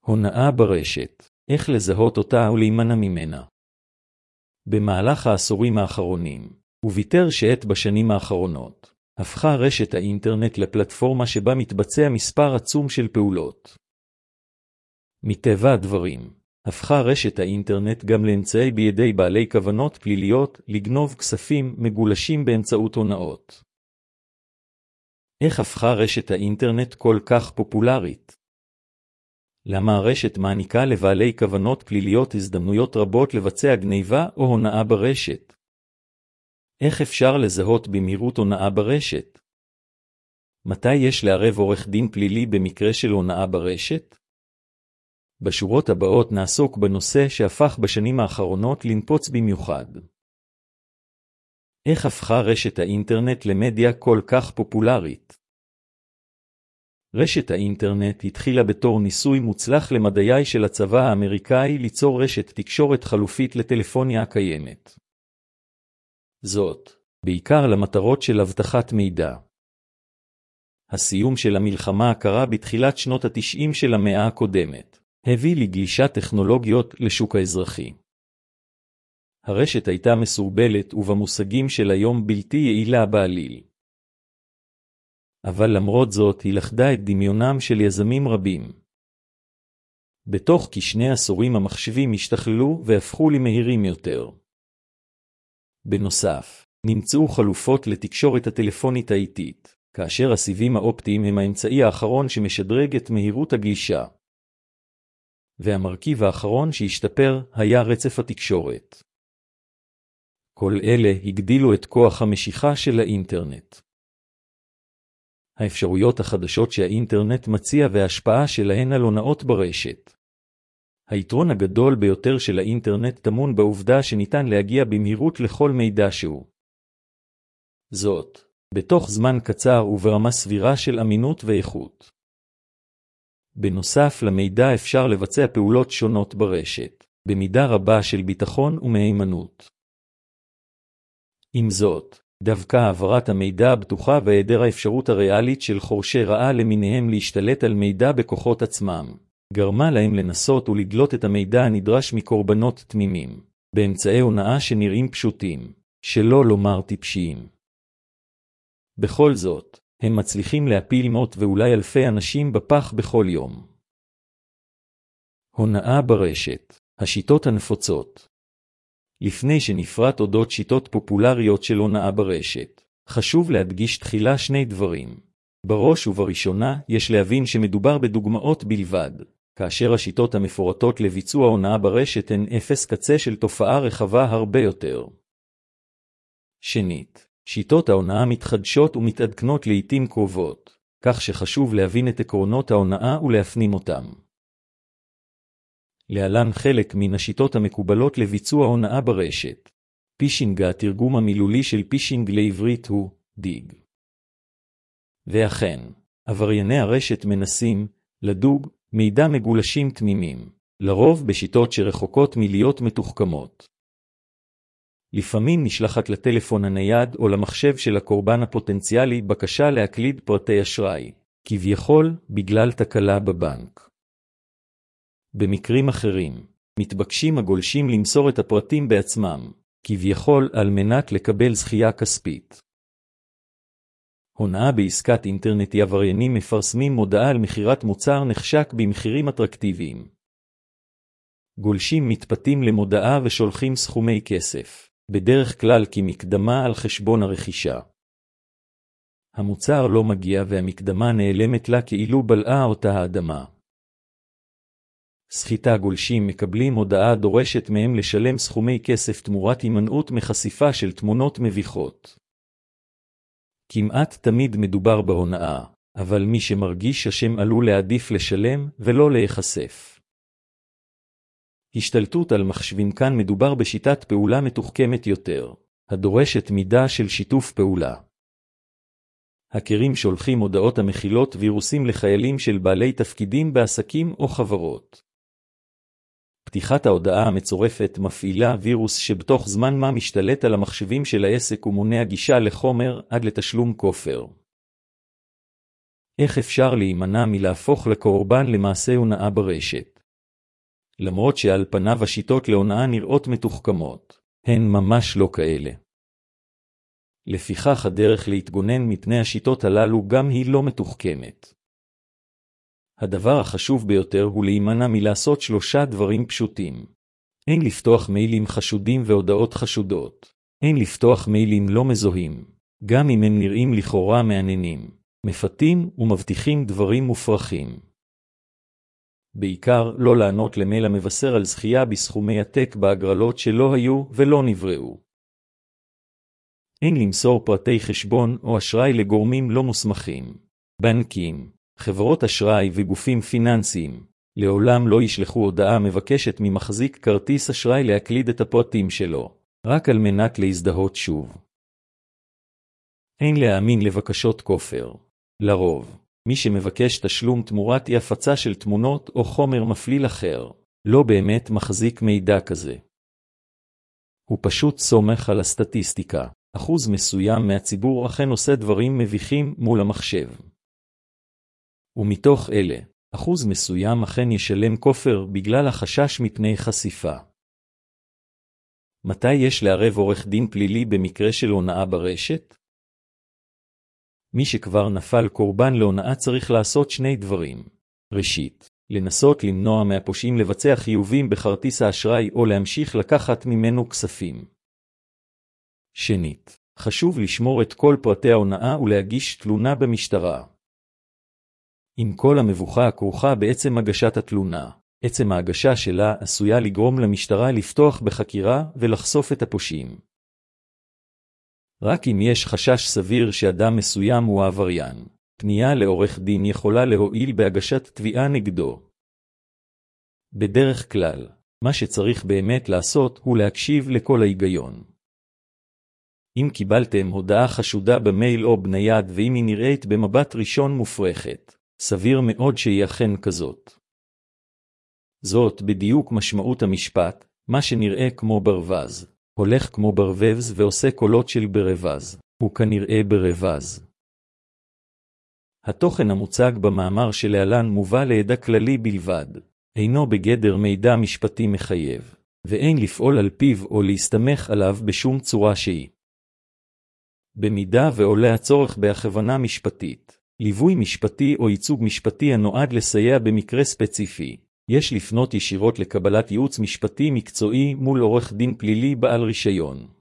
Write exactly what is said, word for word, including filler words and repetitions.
הונאה ברשת, איך לזהות אותה ולהימנע ממנה. במהלך העשורים האחרונים, וביתר שאת בשנים האחרונות, הפכה רשת האינטרנט לפלטפורמה שבה מתבצע מספר עצום של פעולות. מטבע הדברים, הפכה רשת האינטרנט גם לאמצעי בידי בעלי כוונות פליליות לגנוב כספים מגולשים באמצעות הונאות. איך הפכה רשת האינטרנט כל כך פופולרית? למה הרשת מעניקה לבעלי כוונות פליליות הזדמנויות רבות לבצע גניבה או הונאה ברשת? איך אפשר לזהות במהירות הונאה ברשת? מתי יש לערב עורך דין פלילי במקרה של הונאה ברשת? בשורות הבאות נעסוק בנושא שהפך בשנים האחרונות לנפוץ במיוחד. איך הפכה רשת האינטרנט למדיה כל כך פופולרית? רשת האינטרנט התחילה בתור ניסוי מוצלח למדעי של הצבא האמריקאי ליצור רשת תקשורת חלופית לטלפוניה הקיימת. זאת, בעיקר למטרות של אבטחת מידע. הסיום של המלחמה הקרה בתחילת שנות התשעים של המאה הקודמת, הביא לגלישת טכנולוגיות לשוק האזרחי. הרשת הייתה מסורבלת ובמושגים של היום בלתי יעילה בעליל. אבל למרות זאת היא לכדה את דמיונם של יזמים רבים. בתוך כשני עשורים המחשבים השתכללו והפכו למהירים יותר. בנוסף, נמצאו חלופות לתקשורת הטלפונית האיטית, כאשר הסיבים האופטיים הם האמצעי האחרון שמשדרג את מהירות הגלישה. והמרכיב האחרון שהשתפר היה רצף התקשורת. כל אלה הגדילו את כוח המשיכה של האינטרנט. האפשרויות החדשות שהאינטרנט מציע וההשפעה שלהן על הונאות ברשת. היתרון הגדול ביותר של האינטרנט טמון בעובדה שניתן להגיע במהירות לכל מידע שהוא. זאת, בתוך זמן קצר וברמה סבירה של אמינות ואיכות. בנוסף למידע אפשר לבצע פעולות שונות ברשת, במידה רבה של ביטחון ומהימנות. עם זאת, דווקא העברת המידע הבטוחה והיעדר האפשרות הריאלית של חורשי רעה למיניהם להשתלט על מידע בכוחות עצמם, גרמה להם לנסות ולדלות את המידע הנדרש מקורבנות תמימים, באמצעי הונאה שנראים פשוטים, שלא לומר טיפשיים. בכל זאת, הם מצליחים להפיל מאות ואולי אלפי אנשים בפח בכל יום. הונאה ברשת, השיטות הנפוצות. לפני שנפרט אודות שיטות פופולריות של הונאה ברשת, חשוב להדגיש תחילה שני דברים. בראש ובראשונה יש להבין שמדובר בדוגמאות בלבד, כאשר השיטות המפורטות לביצוע הונאה ברשת הן אפס קצה של תופעה רחבה הרבה יותר. שנית, שיטות ההונאה מתחדשות ומתעדכנות לעתים קרובות, כך שחשוב להבין את עקרונות ההונאה ולהפנים אותם. להלן חלק מן השיטות המקובלות לביצוע הונאה ברשת. פישינג, התרגום המילולי של פישינג לעברית הוא דיג. ואכן, עברייני הרשת מנסים לדוג מידע מגולשים תמימים, לרוב בשיטות שרחוקות מלהיות מתוחכמות. לפעמים נשלחת לטלפון הנייד או למחשב של הקורבן הפוטנציאלי בקשה להקליד פרטי אשראי, כביכול בגלל תקלה בבנק. במקרים אחרים, מתבקשים הגולשים למסור את הפרטים בעצמם, כביכול על מנת לקבל זכייה כספית. הונאה בעסקת אינטרנט, עבריינים מפרסמים מודעה על מחירת מוצר נחשק במחירים אטרקטיביים. גולשים מתפתים למודעה ושולחים סכומי כסף, בדרך כלל כמקדמה על חשבון הרכישה. המוצר לא מגיע והמקדמה נעלמת לה כאילו בלעה אותה האדמה. סחיטה, גולשים מקבלים הודעה דורשת מהם לשלם סכומי כסף תמורת הימנעות מחשיפה של תמונות מביכות. כמעט תמיד מדובר בהונאה, אבל מי שמרגיש אשם עלול להעדיף לשלם ולא להיחשף. השתלטות על מחשבים, כאן מדובר בשיטת פעולה מתוחכמת יותר, הדורשת מידה של שיתוף פעולה. הקרים שולחים הודעות המכילות וירוסים לחיילים של בעלי תפקידים בעסקים או חברות. פתיחת ההודעה המצורפת מפעילה וירוס שבתוך זמן מה משתלט על המחשבים של העסק ומונע גישה לחומר עד לתשלום כופר. איך אפשר להימנע מלהפוך לקורבן למעשה הונאה ברשת? למרות שעל פניו השיטות להונאה נראות מתוחכמות, הן ממש לא כאלה. לפיכך הדרך להתגונן מפני השיטות הללו גם היא לא מתוחכמת. הדבר החשוב ביותר הוא להימנע מלעשות שלושה דברים פשוטים. אין לפתוח מיילים חשודים והודעות חשודות. אין לפתוח מיילים לא מזוהים, גם אם הם נראים לכאורה מעניינים, מפתים ומבטיחים דברים מופרכים. בעיקר לא לענות למייל המבשר על זכייה בסכומי עתק בהגרלות שלא היו ולא נבראו. אין למסור פרטי חשבון או אשראי לגורמים לא מוסמכים. בנקים, חברות אשראי וגופים פיננסיים לעולם לא ישלחו הודעה מבקשת ממחזיק כרטיס אשראי להקליד את הפרטים שלו, רק על מנת להזדהות שוב. אין להאמין לבקשות כופר. לרוב, מי שמבקש תשלום תמורת אי הפצה של תמונות או חומר מפליל אחר, לא באמת מחזיק מידע כזה. הוא פשוט סומך על הסטטיסטיקה. אחוז מסוים מהציבור אכן עושה דברים מביכים מול המחשב. ומתוך אלה, אחוז מסוים אכן ישלם כופר בגלל החשש מפני חשיפה. מתי יש לערב עורך דין פלילי במקרה של הונאה ברשת? מי שכבר נפל קורבן להונאה צריך לעשות שני דברים. ראשית, לנסות למנוע מהפושעים לבצע חיובים בכרטיס האשראי או להמשיך לקחת ממנו כספים. שנית, חשוב לשמור את כל פרטי ההונאה ולהגיש תלונה במשטרה. עם כל המבוכה הכרוכה בעצם הגשת התלונה, עצם ההגשה שלה עשויה לגרום למשטרה לפתוח בחקירה ולחשוף את הפושעים. רק אם יש חשש סביר שאדם מסוים הוא העבריין, פנייה לעורך דין יכולה להועיל בהגשת תביעה נגדו. בדרך כלל, מה שצריך באמת לעשות הוא להקשיב לכל ההיגיון. אם קיבלתם הודעה חשודה במייל או בנייד ואם היא נראית במבט ראשון מופרכת, סביר מאוד שהיא אכן כזאת. זאת בדיוק משמעות המשפט, מה שנראה כמו ברווז, הולך כמו ברווז ועושה קולות של ברווז, הוא כנראה ברווז. התוכן המוצג במאמר שלהלן מובא לידע כללי בלבד, אינו בגדר מידע משפטי מחייב, ואין לפעול על פיו או להסתמך עליו בשום צורה שהיא. במידה ועולה הצורך בהכוונה משפטית, ליווי משפטי או ייצוג משפטי הנועד לסייע במקרה ספציפי, יש לפנות ישירות לקבלת ייעוץ משפטי מקצועי מול עורך דין פלילי בעל רישיון.